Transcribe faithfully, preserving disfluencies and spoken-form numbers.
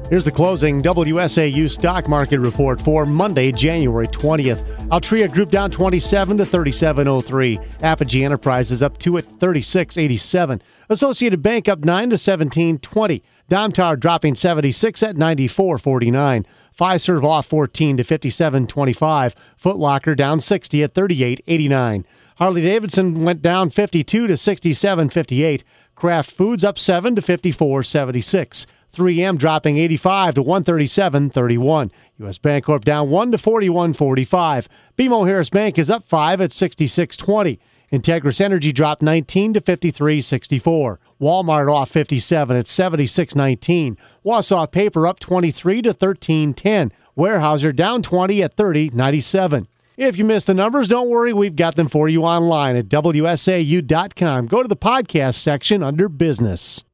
Here's the closing W S A U stock market report for Monday, January twentieth. Altria Group down twenty-seven to thirty-seven oh three. Apogee Enterprises up two at thirty-six eighty-seven. Associated Bank up nine to seventeen twenty. Domtar dropping seventy-six at ninety-four forty-nine. Fiserv off fourteen to fifty-seven twenty-five. Foot Locker down sixty at thirty-eight eighty-nine. Harley-Davidson went down fifty-two to sixty-seven fifty-eight. Kraft Foods up seven to fifty-four seventy-six. three M dropping eighty-five to one thirty-seven thirty-one. U S. Bancorp down one to forty-one forty-five. B M O Harris Bank is up five at sixty-six twenty. Integris Energy dropped nineteen to fifty-three sixty-four. Walmart off fifty-seven at seventy-six nineteen. Wausau Paper up twenty-three to thirteen ten. Weyerhaeuser down twenty at thirty ninety-seven. If you missed the numbers, don't worry, we've got them for you online at W S A U dot com. Go to the podcast section under business.